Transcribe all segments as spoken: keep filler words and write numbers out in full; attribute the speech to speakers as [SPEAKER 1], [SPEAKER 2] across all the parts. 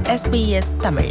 [SPEAKER 1] S B S Tamil.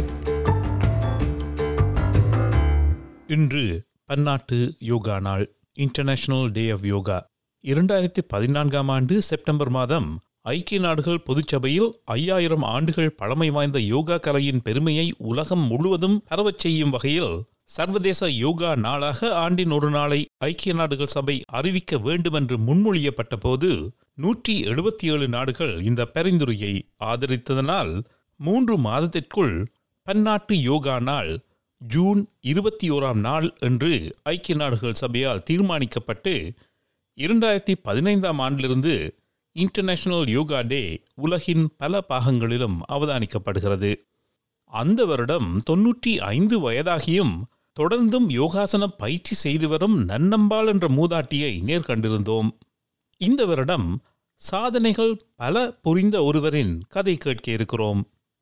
[SPEAKER 2] இன்று பன்னாட்டு யோகா நாள், இன்டர்நேஷனல் டே ஆஃப் யோகா. இரண்டாயிரத்தி பதினான்காம் ஆண்டு செப்டம்பர் மாதம் ஐக்கிய நாடுகள் பொதுச்சபையில் ஐயாயிரம் ஆண்டுகள் பழமை வாய்ந்த யோகா கலையின் பெருமையை உலகம் முழுவதும் பரவச் செய்யும் வகையில் சர்வதேச யோகா நாளாக ஆண்டின் ஒரு நாளை ஐக்கிய நாடுகள் சபை அறிவிக்க வேண்டுமென்று முன்மொழியப்பட்ட போது நூற்றி எழுபத்தி ஏழு நாடுகள் இந்த பரிந்துரையை ஆதரித்ததனால் மூன்று மாதத்திற்குள் பன்னாட்டு யோகா நாள் ஜூன் இருபத்தி ஓராம் நாள் என்று ஐக்கிய நாடுகள் சபையால் தீர்மானிக்கப்பட்டு இரண்டாயிரத்தி பதினைந்தாம் ஆண்டிலிருந்து இன்டர்நேஷனல் யோகா டே உலகின் பல பாகங்களிலும் அவதானிக்கப்படுகிறது. அந்த வருடம் தொன்னூற்றி ஐந்து வயதாகியும் தொடர்ந்தும் யோகாசன பயிற்சி செய்து வரும் நன்னம்பாள் என்ற மூதாட்டியை நேர்கண்டிருந்தோம். இந்த வருடம் சாதனைகள் பல புரிந்த ஒருவரின் கதை கேட்க இருக்கிறோம்.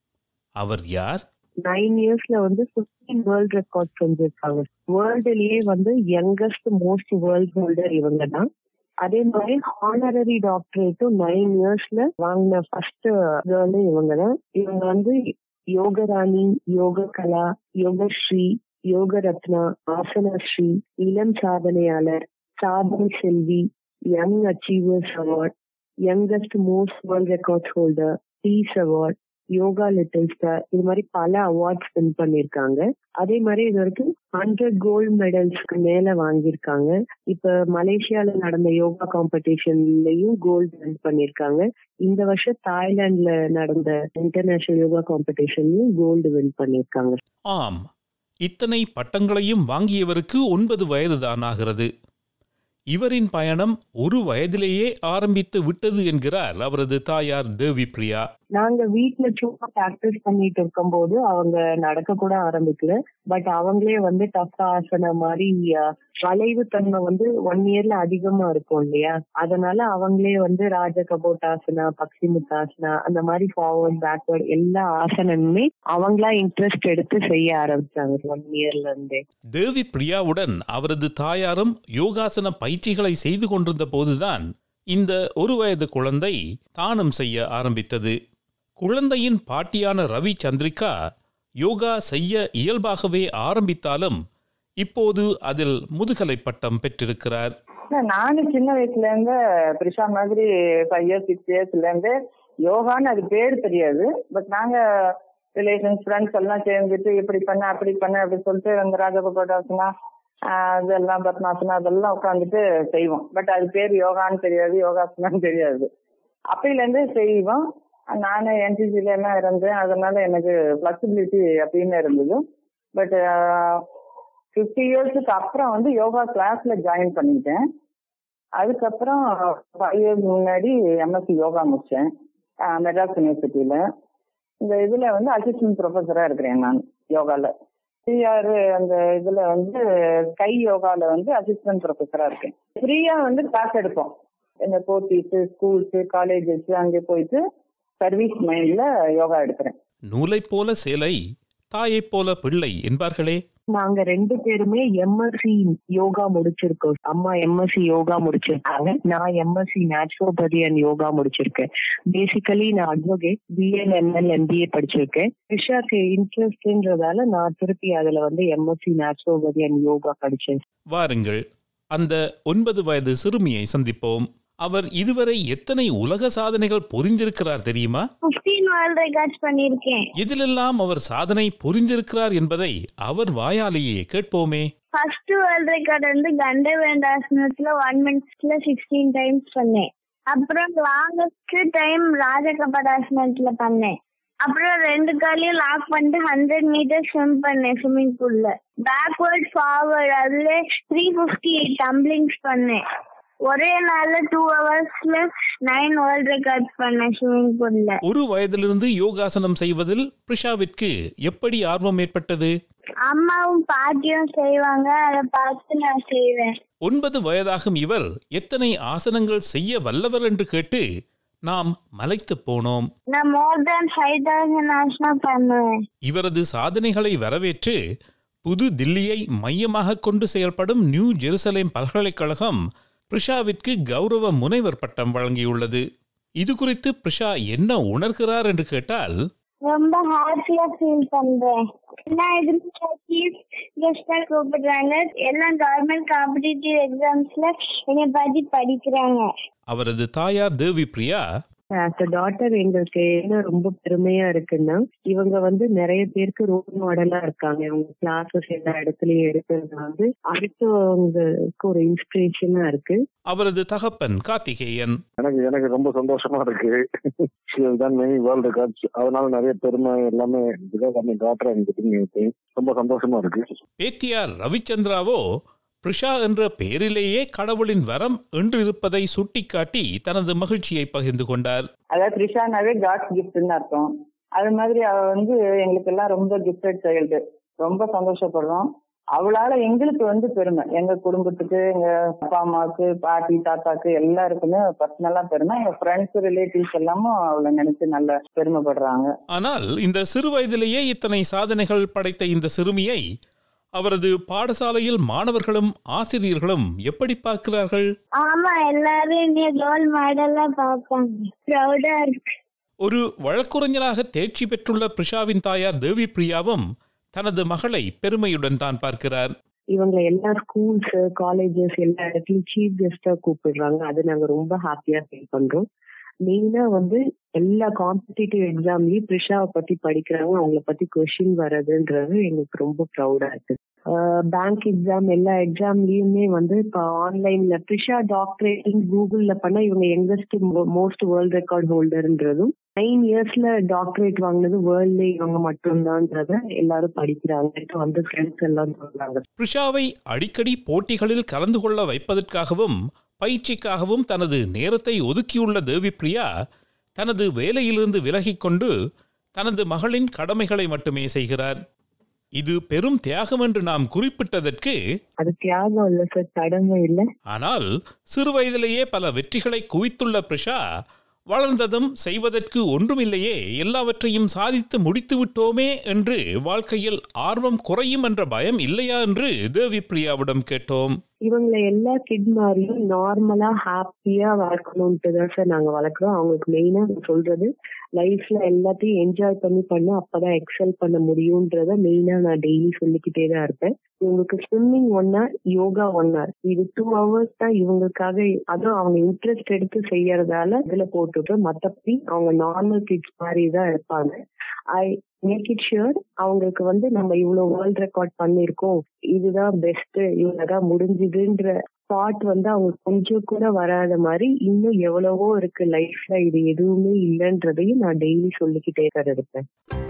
[SPEAKER 2] அவர் யார்?
[SPEAKER 3] நைன் இயர்ஸ்ல வந்து பிப்டீன் வேர்ல்ட் ரெக்கார்ட் செஞ்சிருக்காங்க. வேர்ல்டுலயே வந்து யங்கஸ்ட் மோஸ்ட் வேர்ல்ட் ஹோல்டர் இவங்க தான். அதே மாதிரி ஹானரரி டாக்டரேட்டும் நைன் இயர்ஸ்ல வாங்கின ஃபர்ஸ்ட் கேர்ளும் இவங்க தான். இவங்க வந்து யோகராணி, யோக கலா, யோகஸ்ரீ, யோக ரத்னா, ஆசனஸ்ரீ, இளம் சாதனையாளர், சாதனை செல்வி, young achievers award, youngest most world record holder, peace award, yoga little star, இது மாதிரி பல அவார்ட்ஸ் வின் பண்ணிருக்காங்க. அதே மாதிரி இது வரைக்கும் ஹண்ட்ரட் கோல்டு மெடல்ஸ்க்கு மேல வாங்கியிருக்காங்க. இப்ப மலேசியால நடந்த யோகா காம்படிஷன்லயும் கோல்டு வின் பண்ணிருக்காங்க. இந்த வருஷம் தாய்லாந்துல நடந்த இன்டர்நேஷனல் யோகா காம்படிஷன்லயும் கோல்டு வின் பண்ணிருக்காங்க.
[SPEAKER 2] ஆம், இத்தனை பட்டங்களையும் வாங்கியவருக்கு ஒன்பது வயதுதான் ஆகிறது. இவரின் பயணம் ஒரு வயதிலேயே ஆரம்பித்து விட்டது என்கிறார் அவரது தாயார் தேவி பிரியா.
[SPEAKER 3] நாங்க வீட்டுல சும்மா பிராக்டிஸ் பண்ணிட்டு இருக்கும் போது அவங்க நடக்க கூட ஆரம்பிக்கல. பட் அவங்களே வந்து டஃப் ஆசன மாதிரி வளைவு தன்மை வந்து ஒன் இயர்ல அதிகமா இருக்கும் இல்லையா, அதனால அவங்களே வந்து ராஜ கபோட்டாசனா, பக்ஷி முத்தாசனா, அந்த மாதிரி ஃபார்வர்ட் பேக்வர்ட் எல்லா ஆசனமுமே அவங்களா இன்ட்ரெஸ்ட் எடுத்து செய்ய ஆரம்பிச்சாங்க ஒன் இயர்ல இருந்தே.
[SPEAKER 2] தேவி பிரியாவுடன் அவரது தாயாரும் யோகாசன பயிற்சிகளை செய்து கொண்டிருந்த போதுதான் இந்த ஒரு வயது குழந்தை தானும் செய்ய ஆரம்பித்தது. குழந்தையின் பாட்டியான ரவி சந்திரிகா யோகா செய்ய இயல்பாகவே ஆரம்பித்தாலும் இப்போது அதில் முதுகலை பட்டம் பெற்றிருக்கிறார்.
[SPEAKER 4] நானும் சின்ன வயசுல இருந்து பிரிஷா மாதிரி ஃபைவ் இயர்ஸ் சிக்ஸ் இயர்ஸ்ல இருந்து யோகான்னு அது பேர் தெரியாது. பட் நாங்க ரிலேஷன்ஸ் ஃப்ரெண்ட்ஸ் எல்லாம் சேர்ந்துட்டு இப்படி பண்ண அப்படி பண்ண அப்படின்னு சொல்லிட்டு அந்த ராஜகோபாடாசனா அதெல்லாம் பத்மாசனா அதெல்லாம் உட்காந்துட்டு செய்வோம். பட் அது பேர் யோகான்னு தெரியாது, யோகாசனான்னு தெரியாது. அப்பையில இருந்து செய்வோம். நானும் என்சிசில எல்லாம் இருந்தேன், அதனால எனக்கு பிளெக்சிபிலிட்டி அப்படின்னு இருந்தது. பட் ஃபிஃப்டி இயர்ஸுக்கு அப்புறம் வந்து யோகா கிளாஸ்ல ஜாயின் பண்ணிட்டேன். அதுக்கப்புறம் ஃபைவ் இயர்ஸ் முன்னாடி எம்எஸ்சி யோகா முடிச்சேன் மெட்ராஸ் யூனிவர்சிட்டியில. இந்த இதுல வந்து அசிஸ்டன்ட் ப்ரொஃபஸரா இருக்கிறேன் நான் யோகால. ஃப்ரீயாரு அந்த இதுல வந்து கை யோகால வந்து அசிஸ்டன்ட் ப்ரொஃபஸரா இருக்கேன். ஃப்ரீயா வந்து கிளாஸ் எடுப்போம். இந்த கோர்ட்டிஸ், ஸ்கூல்ஸ், காலேஜஸ் அங்கே போயிட்டு சர்வீஸ் மைண்ட்ல யோகா எடுக்கிறேன்.
[SPEAKER 2] நூலை போல சேலை, தாயை போல பிள்ளை என்பார்களே.
[SPEAKER 3] நாங்க ரெண்டு பேருமே எம்எஸ்சி யோகா முடிச்சிருக்கோம். அம்மா எம்எஸ்சி யோகா முடிச்சிருக்காங்க, நான் எம்எஸ்சி நேச்சுரோபதி அண்ட் யோகா முடிச்சிருக்கேன். பேசிக்கலி நான் அட்வொகேட், பிஎல் எம்எல் எம்பிஏ படிச்சிருக்கேன். விஷாக்கு இன்ட்ரெஸ்ட்ன்றதால நான் திருப்பி அதுல வந்து எம்எஸ்சி நேச்சுரோபதி அண்ட் யோகா படிச்சேன்.
[SPEAKER 2] வாருங்கள், அந்த ஒன்பது வயது சிறுமியை சந்திப்போம். அவர் இதுவரை எத்தனை உலக சாதனைகள் புரிந்திருக்கிறார் தெரியுமா?
[SPEAKER 5] பதினைந்து வேர்ல்ட் ரெக்கார்ட்ஸ் பண்ணிருக்கேன்.
[SPEAKER 2] இதிலெல்லாம் அவர் சாதனை புரிந்திருக்கிறார் என்பதை அவர் வாயாலேயே கேட்போமே.
[SPEAKER 5] ஃபர்ஸ்ட் வேர்ல்ட் ரெக்கார்ட் வந்து கண்டவேண்டாசனத்துல ஒன் மினிட்ஸ்ல சிக்ஸ்டீன் டைம்ஸ் பண்ணேன். அப்புறம் லாங்கஸ்ட் டைம் ராஜகபடாசனத்துல பண்ணேன். அப்புறம் ரெண்டு காலையும் லாக் பண்ணிட்டு ஹண்ட்ரட் மீட்டர் ஸ்விம் பண்ணேன் ஸ்விம்மிங் பூல்ல. பேக்வர்ட் ஃபார்வர்ட் அதுல த்ரீ பிப்டி எயிட் டம்பிளிங்ஸ் பண்ணேன். ஒரே நாள்ல டூ ஹவர்ஸ்ல நைன் வேர்ல்ட் ரெக்கார்ட் பண்ணேன் ஸ்விமிங் பூல்ல.
[SPEAKER 2] ஒரு வயதிலிருந்து யோகாசனம் செய்வதில் பிரிஷாவிற்கு எப்படி ஆர்வம் ஏற்பட்டது?
[SPEAKER 5] அம்மாவும் பாட்டியும் செய்வாங்க, அதை பார்த்து நான் செய்வேன்.
[SPEAKER 2] ஒன்பது வயதாகும் இவர் எத்தனை ஆசனங்கள் செய்ய வல்லவர் என்று கேட்டு நாம் மலைத்து போனோம்.
[SPEAKER 5] நான் more than five thousand asana பண்ணுவேன்.
[SPEAKER 2] இவரது சாதனைகளை வரவேற்று புது தில்லியை மையமாக கொண்டு செயல்படும் நியூ ஜெருசலேம் பல்கலைக்கழகம் பிரிஷாவிற்கு கௌரவ முனைவர் பட்டம் வழங்கியுள்ளது. இது குறித்து பிரிஷா என்ன உணர்கிறார் என்று கேட்டால்,
[SPEAKER 5] ரொம்ப ஹாப்பியா ஃபீல் பண்றேன். எல்லா இதுல சீஃப் கெஸ்டா கூப்பிடுறாங்க. எல்லாம் கவர்மெண்ட் காம்படிட்டிவ் எக்ஸாம்ஸ்ல என்னை பத்தி படிக்கிறாங்க.
[SPEAKER 2] அவரது தாயார் Devi Priya,
[SPEAKER 3] as a daughter எங்களுக்கு என்ன ரொம்ப பெருமையா இருக்குன்னா, இவங்க வந்து நிறைய பேருக்கு ரோல் மாடலா இருக்காங்க. இவங்க கிளாஸஸ் எல்லா இடத்துலயும் எடுக்கிறது வந்து அடுத்தவங்களுக்கு ஒரு இன்ஸ்பிரேஷனா இருக்கு.
[SPEAKER 2] அவரது தகப்பன் கார்த்திகேயன்,
[SPEAKER 1] எனக்கு எனக்கு ரொம்ப சந்தோஷமா இருக்கு. வேர்ல்டு ரெக்கார்ட்ஸ், அதனால நிறைய பெருமை எல்லாமே டாக்டர் எனக்கு ரொம்ப சந்தோஷமா இருக்கு.
[SPEAKER 2] பேத்தியார் ரவிச்சந்திராவோ பிரிஷா என்ற பெயரிலேயே கடவுளின் வரம் என்று இருப்பதை சுட்டிக்காட்டி தனது மகிழ்ச்சியை பகிர்ந்து கொண்டார்.
[SPEAKER 4] அதாவது பிரிஷானாவே காட்ஸ் கிஃப்ட்னு அர்த்தம். அது மாதிரி அவ வந்து எங்களுக்கு எல்லாம் ரொம்ப கிஃப்டட் சைல்டு. ரொம்ப சந்தோஷப்படுறோம். அவளால எங்களுக்கு வந்து பெருமை, எங்க குடும்பத்துக்கு, எங்க அப்பா அம்மாவுக்கு, பாட்டி தாத்தாக்கு எல்லாருக்குமே பர்சனலா பெருமை. எங்க ஃப்ரெண்ட்ஸ் ரிலேட்டிவ்ஸ் எல்லாமும் அவளை நினைச்சு நல்ல பெருமைப்படுறாங்க.
[SPEAKER 2] ஆனால் இந்த சிறு வயதிலேயே இத்தனை சாதனைகள் படைத்த இந்த சிறுமியை அவரது பாடசாலையில் மாணவர்களும் ஆசிரியர்களும் எப்படி பார்க்கிறார்கள்?
[SPEAKER 5] ஆமா, எல்லாரும் ரோல் மாடலா பார்ப்பாங்க. ப்ரௌடா இருக்கு.
[SPEAKER 2] ஒரு வழக்குரைஞராக தேர்ச்சி பெற்றுள்ள பிரிஷாவின் தாயார் தேவி பிரியாவும் தனது மகளை பெருமையுடன் தான் பார்க்கிறார்.
[SPEAKER 3] இவங்க எல்லா ஸ்கூல்ஸ், காலேஜஸ் எல்லா இடத்துலயும் சீஃப் கெஸ்டா கூப்பிடுறாங்க. அது நாங்க ரொம்ப ஹாப்பியா ஃபீல் பண்றோம். மெயினா வந்து எல்லா காம்படிட்டிவ் எக்ஸாம்லயும் பிரிஷாவை பத்தி படிக்கிறாங்க. அவங்கள பத்தி கொஸ்டின் வர்றதுன்றது எங்களுக்கு ரொம்ப ப்ரௌடா இருக்கு. பேங்க் எக்ஸாம் எல்லா எக்ஸாம்லயுமே வந்து இப்ப ஆன்லைன்ல பிரிஷா டாக்டரேட்டிங் கூகுள்ல பண்ண இவங்க யங்கஸ்ட் மோஸ்ட் வேர்ல்ட் ரெக்கார்ட் ஹோல்டர்ன்றதும், நைன் இயர்ஸ்ல டாக்டரேட் வாங்கினது வேர்ல்ட்ல இவங்க மட்டும்தான்றத எல்லாரும் படிக்கிறாங்க வந்து ஃப்ரெண்ட்ஸ் எல்லாம் சொல்றாங்க.
[SPEAKER 2] பிரிஷாவை அடிக்கடி போட்டிகளில் கலந்து கொள்ள வைப்பதற்காகவும் பயிற்சிக்காகவும் தனது நேரத்தை ஒதுக்கியுள்ள தேவி பிரியா தனது வேலையிலிருந்து விலகிக் கொண்டு தனது மகளின் கடமைகளை மட்டுமே செய்கிறார். இது பெரும் தியாகம் என்று நாம் குறிப்பிட்டதற்கு
[SPEAKER 3] அது தியாகம் இல்ல சார், கடமை இல்ல.
[SPEAKER 2] ஆனால் சிறு வயதிலேயே பல வெற்றிகளை குவித்துள்ள பிரிஷா வளர்ந்ததும் செய்வதற்கு ஒன்றுமில்லையே, எல்லாவற்றையும் சாதித்து முடித்து விட்டோமே என்று வாழ்க்கையில் ஆர்வம் குறையும் என்ற பயம் இல்லையா என்று தேவி பிரியாவிடம் கேட்டோம்.
[SPEAKER 3] இவங்களை எல்லா கிட் மாதிரியும் நார்மலா ஹாப்பியா வளர்க்கணும்ட்டு தான் சார் நாங்க வளர்க்குறோம். அவங்களுக்கு மெயினா சொல்றது லைஃப்ல எல்லாத்தையும் என்ஜாய் பண்ணி பண்ண அப்பதான் எக்ஸல் பண்ண முடியும்ன்றத மெயினா நான் டெய்லி சொல்லிக்கிட்டே தான் இருப்பேன். இவங்களுக்கு swimming one hour, yoga one hour, இது டூ ஹவர்ஸ் தான் இவங்களுக்காக. அதுவும் அவங்க இன்ட்ரெஸ்ட் எடுத்து செய்யறதால இதுல போட்டுட்டு மத்தபடி அவங்க நார்மல் கிட்ஸ் மாதிரி தான் இருப்பாங்க. ஐ மேக் இட் ஷுர் அவங்களுக்கு வந்து நம்ம இவ்வளவு வேர்ல்ட் ரெக்கார்ட் பண்ணிருக்கோம், இதுதான் பெஸ்ட், இவ்வளவுதான் முடிஞ்சுதுன்ற தாட் வந்து அவங்க கொஞ்சம் கூட வராத மாதிரி இன்னும் எவ்வளவோ இருக்கு லைஃப்ல, இது எதுவுமே இல்லைன்றதையும் நான் டெய்லி சொல்லிக்கிட்டே தான் இருப்பேன்.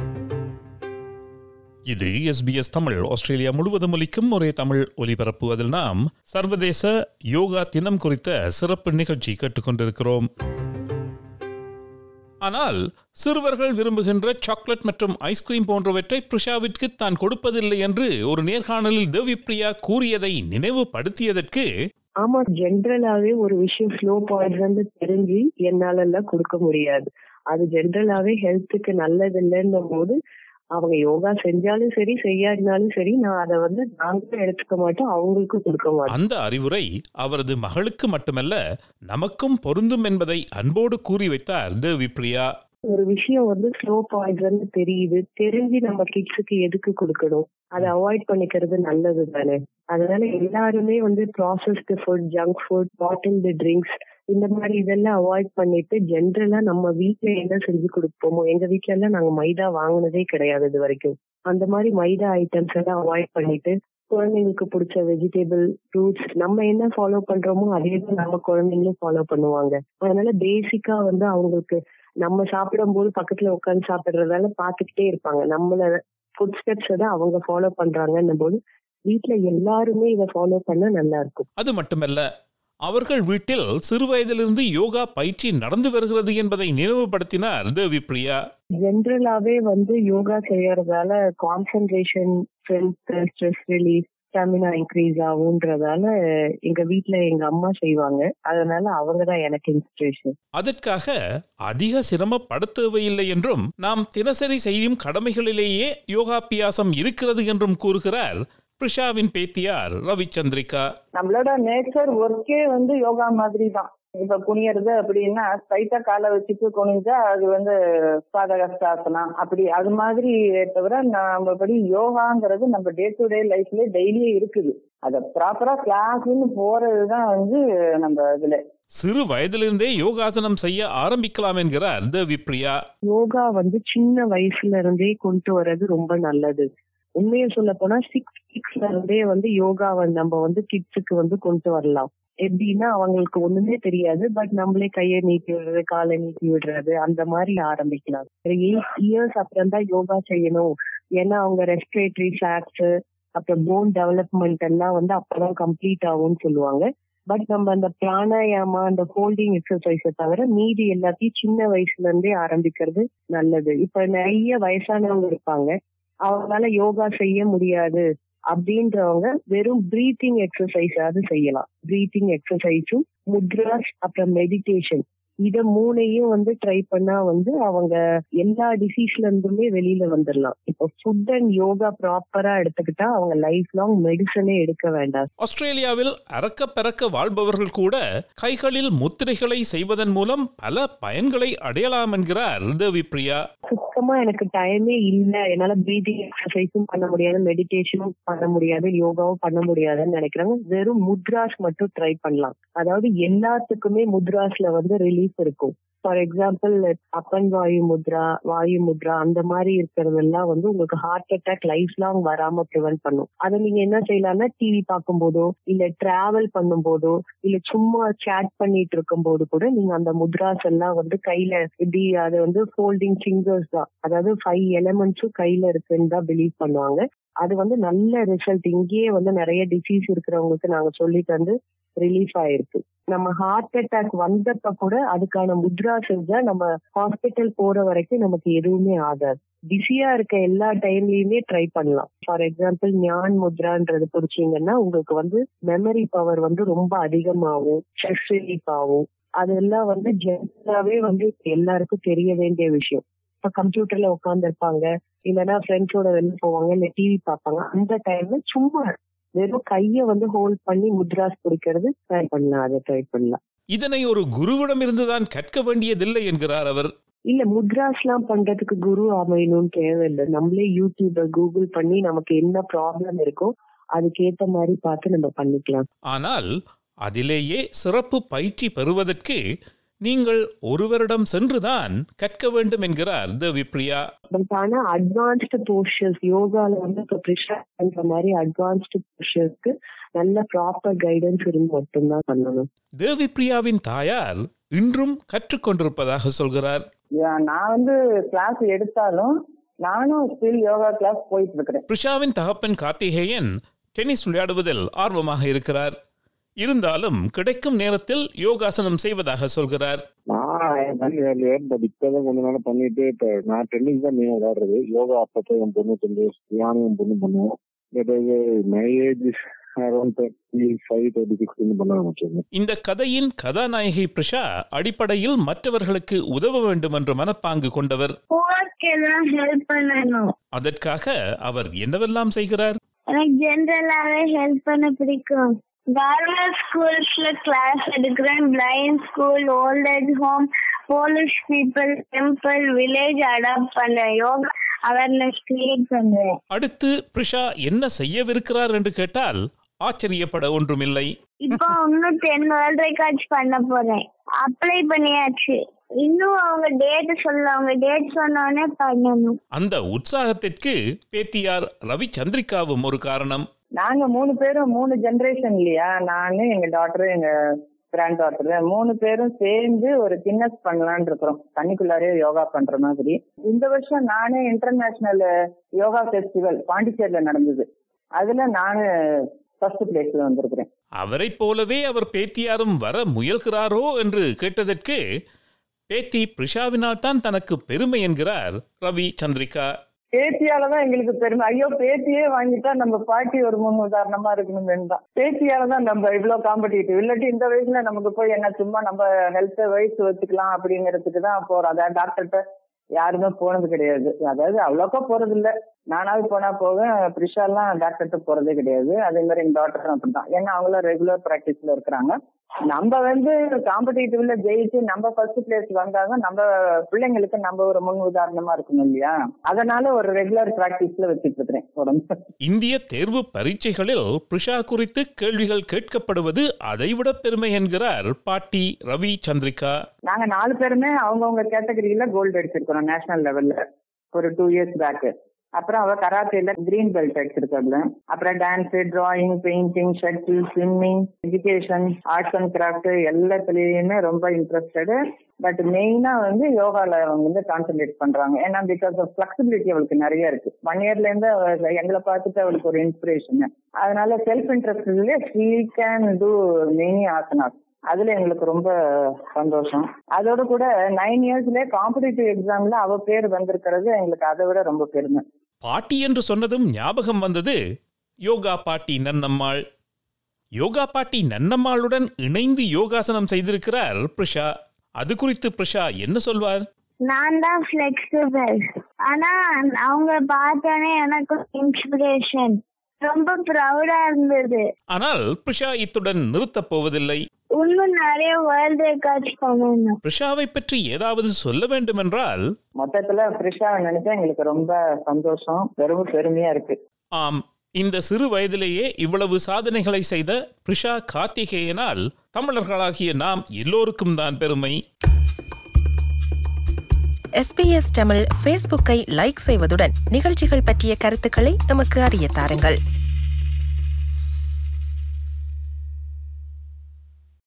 [SPEAKER 2] இது எஸ்பிஎஸ் தமிழ், ஆஸ்திரேலியா முழுவதும் ஒலிக்கும் ஒரே தமிழ் ஒலிபரப்பு. அதில் நாம் சர்வதேச யோகா தினம் குறித்த சிறப்பு நிகழ்ச்சி கேட்டுக்கொண்டிருக்கிறோம். ஆனால் சிறுவர்கள் விரும்புகின்ற சாக்லேட் மற்றும் ஐஸ்கிரீம் போன்றவற்றை பிரிஷாவிற்கு தான் கொடுப்பதில்லை என்று ஒரு நேர்காணலில் தேவி பிரியா கூறியதை நினைவுபடுத்தியதற்கு,
[SPEAKER 3] ஆமா, ஜென்ரலாவே ஒரு விஷயம் ஸ்லோ பாய்சன் தெரிஞ்சு என்னால எல்லாம் கொடுக்க முடியாது. அது ஜென்ரலாவே ஹெல்த்துக்கு நல்லது இல்லைன்னும் போது அவங்க யோகா செஞ்சாலும் சரி செய்யாதினாலும் சரி நான் அதை வந்து நாங்களும் எடுத்துக்க மாட்டோம், அவங்களுக்கும் கொடுக்க மாட்டோம்.
[SPEAKER 2] அந்த அறிவுரை அவரது மகளுக்கு மட்டுமல்ல நமக்கும் பொருந்தும் என்பதை அன்போடு கூறி வைத்தார் தேவி பிரியா.
[SPEAKER 3] ஒரு விஷயம் வந்து ஸ்லோ பாய்சன் தெரியுது, தெரிஞ்சு நம்ம கிட்ஸுக்கு எதுக்கு கொடுக்கணும், அதை அவாய்ட் பண்ணிக்கிறது நல்லது தானே. அதனால எல்லாருமே வந்து processed food, junk food, bottled drinks இந்த மாதிரி இதெல்லாம் அவாய்ட் பண்ணிட்டு ஜென்ரலா நம்ம வீட்டுல என்ன செஞ்சு கொடுப்போமோ, எங்க வீட்டுல எல்லாம் நாங்க மைதா வாங்கினதே கிடையாது இது வரைக்கும். அந்த மாதிரி மைதா ஐட்டம்ஸ் எல்லாம் அவாய்ட் பண்ணிட்டு குழந்தைங்களுக்கு பிடிச்ச வெஜிடபிள், ஃப்ரூட்ஸ் நம்ம என்ன ஃபாலோ பண்றோமோ அதே தான் நம்ம குழந்தைங்களும் ஃபாலோ பண்ணுவாங்க. அதனால பேசிக்கா வந்து அவங்களுக்கு நம்ம சாப்பிடும் போது பக்கத்துல உட்காந்து சாப்பிடுறதால பாத்துக்கிட்டே இருப்பாங்க. நம்மள ஃபுட் ஸ்டெப்ஸ் தான் அவங்க ஃபாலோ பண்றாங்கன்னும் போது வீட்டுல எல்லாருமே இதை ஃபாலோ பண்ணா நல்லா இருக்கும்.
[SPEAKER 2] அது மட்டுமல்ல, அவர்கள் வீட்டில் சிறு வயதிலிருந்து யோகா பயிற்சி நடந்து வருகிறது என்பதை நினைவுபடுத்தினார் தேவி பிரியா.
[SPEAKER 3] ஜென்ரலாவே வந்து யோகா செய்யறதால concentration, stress relief, stamina increase ஆகும்ன்றதால எங்க வீட்டுல எங்க அம்மா செய்வாங்க. அதனால அவங்கதான் எனக்கு இன்ஸ்பிரேஷன்.
[SPEAKER 2] அதற்காக அதிக சிரமப்பட தேவையில்லை என்றும் நாம் தினசரி செய்யும் கடமைகளிலேயே யோகாபியாசம் இருக்கிறது என்றும் கூறுகிறார் பிரிஷாவின் பேத்தியார் ரவிச்சந்திரிகா.
[SPEAKER 4] நம்மளோட நேச்சர் ஒர்க்கே வந்து யோகா மாதிரி தான். இப்ப குனியறது அப்படின்னா ஸ்ட்ரைட்டா காலை வச்சுட்டு குனிஞ்சா அது வந்து பாதகஸ்தாசனம் அப்படி அது மாதிரி தவிர நம்மபடி யோகாங்கிறது நம்ம டே டு டே லைஃப்ல டெய்லியே இருக்குது. அத ப்ராப்பரா கிளாஸ்ன்னு போறதுதான் வந்து நம்ம இதுல
[SPEAKER 2] சிறு வயதிலிருந்தே யோகாசனம் செய்ய ஆரம்பிக்கலாம் என்கிறார் தேவி பிரியா.
[SPEAKER 3] யோகா வந்து சின்ன வயசுல இருந்தே கொண்டு வர்றது ரொம்ப நல்லது. உண்மையை சொல்ல போனா சிக்ஸ் சிக்ஸ்ல இருந்தே வந்து யோகாவை நம்ம வந்து கிட்ஸுக்கு வந்து கொண்டு வரலாம். எப்படின்னா அவங்களுக்கு ஒண்ணுமே தெரியாது, பட் நம்மளே கையை நீட்டி விடுறது, காலை நீட்டி விடுறது, அந்த மாதிரி ஆரம்பிக்கலாம். எயிட் இயர்ஸ் அப்புறம் தான் யோகா செய்யணும், ஏன்னா அவங்க ரெஸ்பிரேட்டரி சாக்ஸ் அப்புறம் போன் டெவலப்மெண்ட் எல்லாம் வந்து அப்பதான் கம்ப்ளீட் ஆகும்னு சொல்லுவாங்க. பட் நம்ம அந்த பிராணாயாமா அந்த ஹோல்டிங் எக்ஸசைஸை தவிர மீதி எல்லாத்தையும் சின்ன வயசுல இருந்தே ஆரம்பிக்கிறது நல்லது. இப்ப நிறைய வயசானவங்க இருப்பாங்க, அவங்களால யோகா செய்ய முடியாது அப்படின்றவங்க வெறும் பிரீத்திங் எக்ஸசைஸ் அது செய்யலாம். பிரீத்திங் எக்ஸசைஸும் முத்ராஸ் அப்புறம் மெடிடேஷன் இத மூணையும் வந்து ட்ரை பண்ணா வந்து அவங்க எல்லா டிசீஸ்ல இருந்துமே வெளியில வந்துடலாம். இப்போ ஃபுட் அண்ட் யோகா ப்ராப்பரா எடுத்துக்கிட்டா அவங்க லைஃப் லாங் மெடிசனே எடுக்க வேண்டாம்.
[SPEAKER 2] ஆஸ்திரேலியாவில் அறக்க பறக்க வாழ்பவர்கள் கூட கைகளில் முத்திரைகளை செய்வதன் மூலம் பல பயன்களை அடையலாம் என்கிறார் தேவி பிரியா.
[SPEAKER 3] சுத்தமா எனக்கு டைமே இல்லை, என்னால பிரீதிங் எக்ஸசைஸும் பண்ண முடியாது, மெடிடேஷனும் பண்ண முடியாது, யோகாவும் பண்ண முடியாதுன்னு நினைக்கிறாங்க. வெறும் முத்ராஸ் மட்டும் ட்ரை பண்ணலாம். அதாவது எல்லாத்துக்குமே முத்ராஸ்ல வந்து ரிலீஃப் இருக்கும். ஃபார் எக்ஸாம்பிள் அப்பன் வாயு முத்ரா, வாயு முத்ரா அந்த மாதிரி இருக்கிறதெல்லாம் வந்து உங்களுக்கு ஹார்ட் அட்டாக் லைஃப் லாங் வராம ப்ரிவென்ட் பண்ணும். அதை நீங்க என்ன செய்யலாம்னா டிவி பார்க்கும் போதோ இல்ல டிராவல் பண்ணும் போதோ இல்ல சும்மா சேட் பண்ணிட்டு இருக்கும் போது கூட நீங்க அந்த முத்ராஸ் எல்லாம் வந்து கையில இப்படி அது வந்து ஃபோல்டிங் ஃபிங்கர்ஸ் தான், அதாவது ஃபைவ் எலிமெண்ட்ஸும் கையில இருக்குன்னு தான் பிலீவ் பண்ணுவாங்க. அது வந்து நல்ல ரிசல்ட். இங்கேயே வந்து நிறைய டிசீஸ் இருக்கிறவங்களுக்கு நாங்க சொல்லி தந்து ரிலீஃப் ஆயிருக்கு. நம்ம ஹார்ட் அட்டாக் வந்தப்ப கூட அதுக்கான முத்ரா செஞ்சா நம்ம ஹாஸ்பிட்டல் போற வரைக்கும் நமக்கு எதுவுமே ஆகாது. பிஸியா இருக்க எல்லா டைம்லயுமே ட்ரை பண்ணலாம். ஃபார் எக்ஸாம்பிள் ஞான் முத்ரான்றது பிடிச்சீங்கன்னா உங்களுக்கு வந்து மெமரி பவர் வந்து ரொம்ப அதிகமாகும், ஸ்ட்ரெஸ் ரிலீஃப் ஆகும். அதெல்லாம் வந்து ஜெனரலாவே வந்து எல்லாருக்கும் தெரிய வேண்டிய விஷயம். இப்ப கம்ப்யூட்டர்ல உட்கார்ந்து இருப்பாங்க, இல்லைன்னா ஃப்ரெண்ட்ஸோட வெளில போவாங்க, இல்ல டிவி பார்ப்பாங்க, அந்த டைம்ல சும்மா வெறும் கைய வந்து ஹோல்ட் பண்ணி முத்ராஸ் பிடிக்கிறது ட்ரை பண்ணலாம். அதை ட்ரை பண்ணலாம்.
[SPEAKER 2] இதனை ஒரு குருவிடம் இருந்துதான் கற்க வேண்டியதில்லை என்கிறார் அவர்.
[SPEAKER 3] இல்ல முத்ராஸ் எல்லாம் பண்றதுக்கு குரு அமையணும்னு தேவையில்லை. நம்மளே யூடியூப்ல கூகுள் பண்ணி நமக்கு என்ன ப்ராப்ளம் இருக்கோ அதுக்கேற்ற மாதிரி பார்த்து நம்ம பண்ணிக்கலாம்.
[SPEAKER 2] ஆனால் அதிலேயே சிறப்பு பயிற்சி பெறுவதற்கு நீங்கள் ஒருவரிடம் சென்றுதான் கற்க வேண்டும் என்கிறார் தேவி பிரியா.
[SPEAKER 3] ஆனா அட்வான்ஸ்டு போஸ்டர்ஸ் யோகால வந்து இப்ப பிரிஷா பண்ற மாதிரி அட்வான்ஸ்டு போஸ்டர்ஸ்க்கு நல்ல ப்ராப்பர் கைடன்ஸ் இருந்து மட்டும்தான் பண்ணணும்.
[SPEAKER 2] தேவி பிரியாவின் தாயார் இன்றும் கற்றுக்கொண்டிருப்பதாக சொல்கிறார்.
[SPEAKER 4] நான் வந்து கிளாஸ் எடுத்தாலும் நானும் ஸ்டில் யோகா கிளாஸ் போயிட்டு இருக்கிறேன்.
[SPEAKER 2] பிரிஷாவின் தகப்பன் கார்த்திகேயன் டென்னிஸ் விளையாடுவதில் ஆர்வமாக இருக்கிறார். இருந்தாலும் கிடைக்கும் நேரத்தில் யோகாசனம் செய்வதாக சொல்கிறார்.
[SPEAKER 1] இப்பதான் கொஞ்ச நாள் பண்ணிட்டு இப்ப நான் டென்னிஸ் தான் மெயின் விளையாடுறது. யோகா அப்போ என் பொண்ணு கொஞ்சம் தியானம் என் பொண்ணு பண்ணுவோம்.
[SPEAKER 2] இந்த கதையின் கதாநாயகி பிரிஷா அடிப்படையில் மற்றவர்களுக்கு உதவ வேண்டும் என்ற மனப்பாங்கு கொண்டவர். அதற்காக அவர் என்னவெல்லாம் செய்கிறார்?
[SPEAKER 5] எனக்கு ஜெனரலாவே ஹெல்ப் பண்ண பிடிக்கும். கவர்மெண்ட் ஸ்கூல்ஸ்ல கிளாஸ் எடுக்கிறேன். Blind school, old age home, police people, temple, village adopt பண்ண யோகா அவேர்னஸ் கிரியேட் பண்றேன்.
[SPEAKER 2] அடுத்து பிரிஷா என்ன செய்யவிருக்கிறார் என்று கேட்டால் ஆச்சரியப்பட ஒன்றுமில்லை.
[SPEAKER 5] இப்போ இன்னும் டென் வேர்ல்ட் ரெக்கார்ட்ஸ் பண்ண போறேன். அப்ளை பண்ணியாச்சு. இன்னும் அவங்க டேட் சொல்ல, அவங்க டேட் சொன்னோடனே பண்ணணும்.
[SPEAKER 2] அந்த உற்சாகத்திற்கு பேத்தியார் ரவி சந்திரிகாவும் ஒரு காரணம்.
[SPEAKER 4] நாங்க மூணு பேரும் மூணு ஜெனரேஷன் இல்லையா, நானு எங்க டாக்டர் எங்க கிராண்ட் டாக்டர் மூணு பேரும் சேர்ந்து ஒரு கின்னஸ் பண்ணலான்னு இருக்கிறோம். தண்ணிக்குள்ளாரே யோகா பண்ற மாதிரி. இந்த வருஷம் நானே இன்டர்நேஷனல் யோகா ஃபெஸ்டிவல் பாண்டிச்சேரியில நடந்தது. அதுல நானு ஃபர்ஸ்ட் பிளேஸ்ல வந்திருக்கிறேன்.
[SPEAKER 2] அவரை போலவே அவர் பேத்தியாரும் வர முயல்கிறாரோ என்று கேட்டதற்கு பேத்தி பிரிஷாவினால் தான் தனக்கு பெருமை என்கிறார் ரவி சந்திரிகா.
[SPEAKER 4] பேத்தியாலதான் எங்களுக்கு பெருமை. ஐயோ பேத்தியே வாங்கிட்டா நம்ம பாட்டி ஒரு முன் உதாரணமா இருக்கணும் வேண்டாம். பேத்தியாலதான் நம்ம இவ்வளவு காம்படிட்டிவ். இல்லாட்டி இந்த வயசுல நமக்கு போய் என்ன சும்மா நம்ம ஹெல்த் வயசு வச்சுக்கலாம் அப்படிங்கறதுக்கு தான் போறோம். அதாவது டாக்டர்கிட்ட யாருமே போனது கிடையாது. அதாவது அவ்வளோக்கா போறது இல்ல. நானாவது போனா போவேன். பிரிஷாலாம் டாக்டர்கிட்ட போறதே கிடையாது. அதே மாதிரி எங்க டாக்டரும் அப்படிதான். ஏன்னா அவங்களும் ரெகுலர் பிராக்டிஸ்ல இருக்கிறாங்க. நம்ம வந்து காம்படிட்டிவ்ல ஜெயிச்சு நம்ம ஃபர்ஸ்ட் பிளேஸ் வந்தாங்க நம்ம பிள்ளைங்களுக்கு நம்ம ஒரு முன் உதாரணமா இருக்கணும் இல்லையா? அதனால ஒரு ரெகுலர் பிராக்டிஸ்ல வச்சுட்டு இருக்கிறேன் உடம்பு.
[SPEAKER 2] இந்திய தேர்வு பரீட்சைகளில் பிரிஷா குறித்து கேள்விகள் கேட்கப்படுவது அதைவிட பெருமை என்கிறார் பாட்டி ரவி சந்திரிகா.
[SPEAKER 4] நாங்க நாலு பேருமே அவங்கவுங்க கேட்டகரியில கோல்டு அடிச்சிருக்கிறோம் நேஷனல் லெவல்ல ஒரு டூ இயர்ஸ் பேக். அப்புறம் அவ கராத்தேல கிரீன் பெல்ட் எடுத்திருக்காங்க. அப்புறம் dance, drawing, painting, shuttle, swimming, education, arts and craft எல்லாத்துலயுமே ரொம்ப இன்ட்ரெஸ்டடு. பட் மெயினா வந்து யோகால அவங்க வந்து கான்சென்ட்ரேட் பண்றாங்க. ஏன்னா பிகாஸ் ஆஃப் பிளெக்சிபிலிட்டி அவளுக்கு நிறைய இருக்கு. ஒன் இயர்ல இருந்து எங்களை பார்த்துட்டு அவளுக்கு ஒரு இன்ஸ்பிரேஷன். அதனால செல்ஃப் இன்ட்ரெஸ்ட்ல she can do many asanas. அதுல எங்களுக்கு ரொம்ப சந்தோஷம். அதோட கூட நைன் இயர்ஸ்ல காம்படிட்டிவ் எக்ஸாம்ல அவ பேர் வந்திருக்கிறது எங்களுக்கு அதை விட ரொம்ப பெருமை.
[SPEAKER 2] பாட்டி என்று சொன்னதும் ஞாபகம் வந்தது யோகா பாட்டி நன்னம்மாள். யோகா பாட்டி நன்னம்மாளுடன் இணைந்து யோகாசனம் செய்திருக்கிறார் பிரிஷா. அது குறித்து பிரிஷா என்ன சொல்வார்?
[SPEAKER 5] நான் தான் ஃபிளெக்சிபிள். ஆனா அவங்க பார்த்தோன்னே எனக்கு இன்ஸ்பிரேஷன், ரொம்ப ப்ரௌடா இருந்தது.
[SPEAKER 2] ஆனால் பிரிஷா இத்துடன் நிறுத்தப் போவதில்லை.
[SPEAKER 5] இன்னும் நிறைய வேர்ல்ட் ரெக்கார்ட்ஸ் பண்ணணும்.
[SPEAKER 2] பிரிஷாவை பற்றி ஏதாவது சொல்ல வேண்டும் என்றால்
[SPEAKER 4] மொத்தத்துல பிரிஷாவை நினைச்சா எங்களுக்கு ரொம்ப சந்தோஷம், ரொம்ப பெருமையா இருக்கு.
[SPEAKER 2] ஆம், இந்த சிறு வயதிலேயே இவ்வளவு சாதனைகளை செய்த பிரிஷா கார்த்திகேயனால் தமிழர்களாகிய நாம் எல்லோருக்கும் தான் பெருமை.
[SPEAKER 6] எஸ்பிஎஸ் தமிழ் ஃபேஸ்புக்கை லைக் செய்வதுடன் நிகழ்ச்சிகள் பற்றிய கருத்துக்களை எமக்கு அறிய தாருங்கள்.